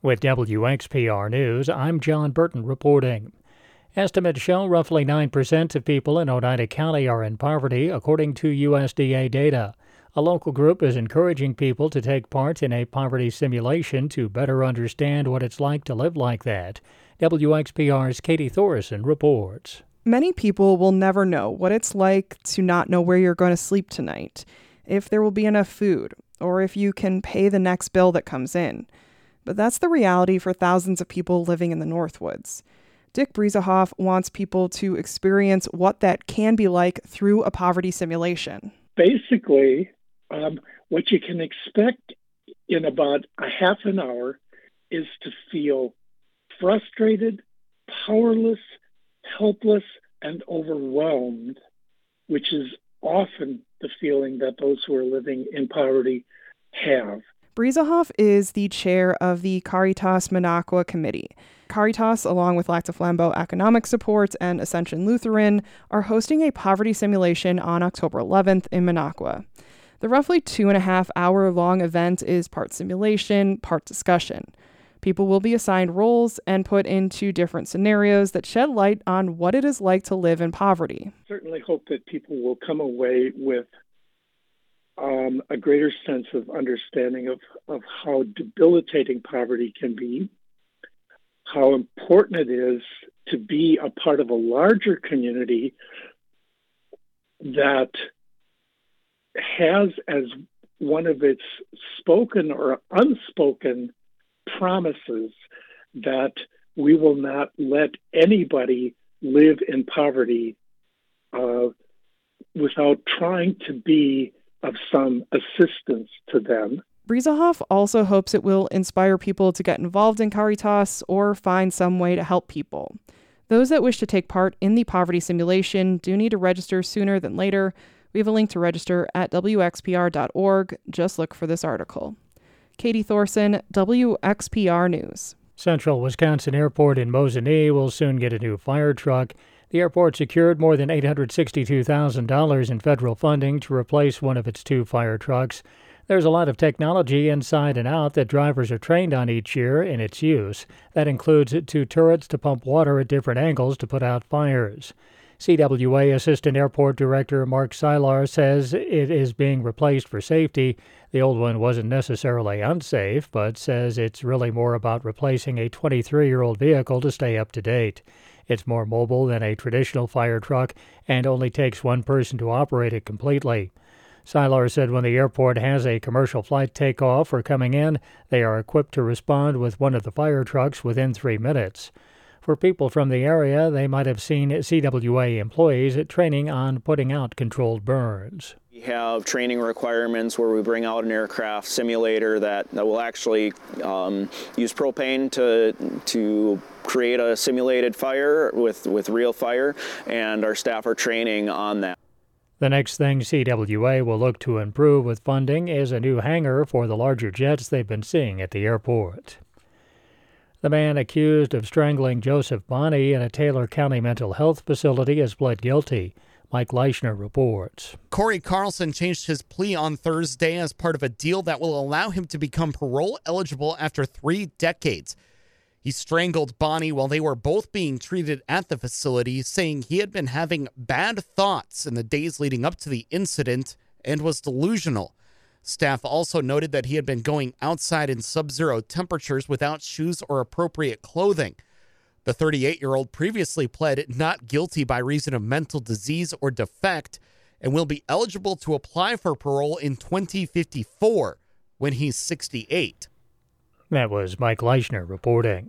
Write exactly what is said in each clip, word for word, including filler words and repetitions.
With W X P R News, I'm John Burton reporting. Estimates show roughly nine percent of people in Oneida County are in poverty, according to U S D A data. A local group is encouraging people to take part in a poverty simulation to better understand what it's like to live like that. W X P R's Katie Thorson reports. Many people will never know what it's like to not know where you're going to sleep tonight, if there will be enough food, or if you can pay the next bill that comes in. But that's the reality for thousands of people living in the Northwoods. Dick Briesehoff wants people to experience what that can be like through a poverty simulation. Basically, um, what you can expect in about a half an hour is to feel frustrated, powerless, helpless, and overwhelmed, which is often the feeling that those who are living in poverty have. Briesehoff is the chair of the Caritas Minocqua Committee. Caritas, along with Lac du Flambeau Economic Support and Ascension Lutheran, are hosting a poverty simulation on October eleventh in Minocqua. The roughly two and a half hour long event is part simulation, part discussion. People will be assigned roles and put into different scenarios that shed light on what it is like to live in poverty. Certainly hope that people will come away with um, a greater sense of understanding of, of how debilitating poverty can be, how important it is to be a part of a larger community that has as one of its spoken or unspoken promises that we will not let anybody live in poverty uh, without trying to be of some assistance to them. Briesehoff also hopes it will inspire people to get involved in Caritas or find some way to help people. Those that wish to take part in the poverty simulation do need to register sooner than later. We have a link to register at W X P R dot org. Just look for this article. Katie Thorson, W X P R News. Central Wisconsin Airport in Mosinee will soon get a new fire truck. The airport secured more than eight hundred sixty-two thousand dollars in federal funding to replace one of its two fire trucks. There's a lot of technology inside and out that drivers are trained on each year in its use. That includes two turrets to pump water at different angles to put out fires. C W A Assistant Airport Director Mark Sylar says it is being replaced for safety. The old one wasn't necessarily unsafe, but says it's really more about replacing a twenty-three-year-old vehicle to stay up to date. It's more mobile than a traditional fire truck and only takes one person to operate it completely. Sylar said when the airport has a commercial flight takeoff or coming in, they are equipped to respond with one of the fire trucks within three minutes. For people from the area, they might have seen C W A employees training on putting out controlled burns. We have training requirements where we bring out an aircraft simulator that, that will actually um, use propane to to create a simulated fire with, with real fire, and our staff are training on that. The next thing C W A will look to improve with funding is a new hangar for the larger jets they've been seeing at the airport. The man accused of strangling Joseph Bonney in a Taylor County mental health facility has pled guilty. Mike Leischner reports. Corey Carlson changed his plea on Thursday as part of a deal that will allow him to become parole eligible after three decades. He strangled Bonney while they were both being treated at the facility, saying he had been having bad thoughts in the days leading up to the incident and was delusional. Staff also noted that he had been going outside in sub-zero temperatures without shoes or appropriate clothing. The thirty-eight-year-old previously pled not guilty by reason of mental disease or defect and will be eligible to apply for parole in twenty fifty-four when he's sixty-eight. That was Mike Leischner reporting.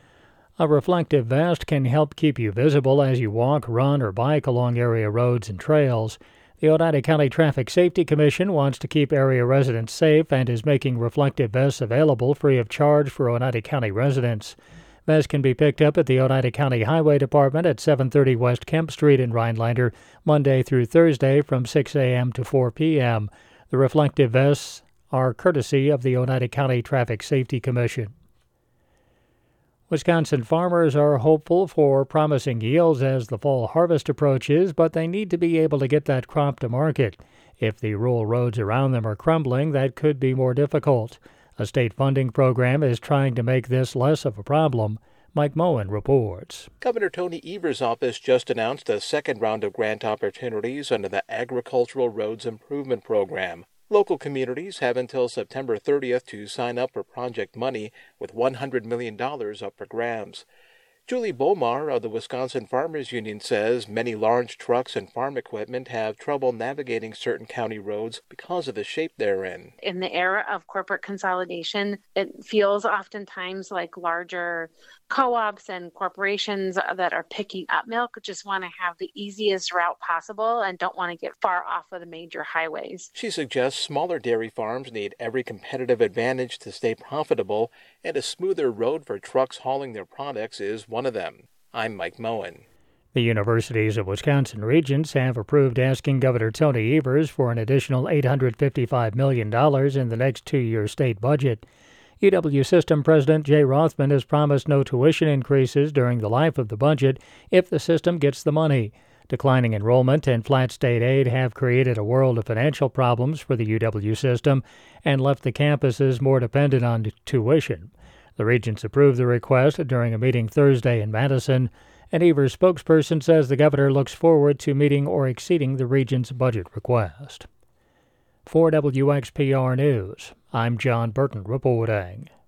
A reflective vest can help keep you visible as you walk, run, or bike along area roads and trails. The Oneida County Traffic Safety Commission wants to keep area residents safe and is making reflective vests available free of charge for Oneida County residents. Vests can be picked up at the Oneida County Highway Department at seven thirty West Kemp Street in Rhinelander, Monday through Thursday from six a.m. to four p.m. The reflective vests are courtesy of the Oneida County Traffic Safety Commission. Wisconsin farmers are hopeful for promising yields as the fall harvest approaches, but they need to be able to get that crop to market. If the rural roads around them are crumbling, that could be more difficult. A state funding program is trying to make this less of a problem. Mike Moen reports. Governor Tony Evers' office just announced a second round of grant opportunities under the Agricultural Roads Improvement Program. Local communities have until September thirtieth to sign up for project money, with one hundred million dollars up for grabs. Julie Bomar of the Wisconsin Farmers Union says many large trucks and farm equipment have trouble navigating certain county roads because of the shape they're in. In the era of corporate consolidation, it feels oftentimes like larger co-ops and corporations that are picking up milk just want to have the easiest route possible and don't want to get far off of the major highways. She suggests smaller dairy farms need every competitive advantage to stay profitable, and a smoother road for trucks hauling their products is one of them. I'm Mike Moen. The universities of Wisconsin Regents have approved asking Governor Tony Evers for an additional eight hundred fifty-five million dollars in the next two-year state budget. U W System President Jay Rothman has promised no tuition increases during the life of the budget if the system gets the money. Declining enrollment and flat state aid have created a world of financial problems for the U W system and left the campuses more dependent on tuition. The Regents approved the request during a meeting Thursday in Madison. An Evers spokesperson says the governor looks forward to meeting or exceeding the Regents' budget request. For W X P R News, I'm John Burton reporting.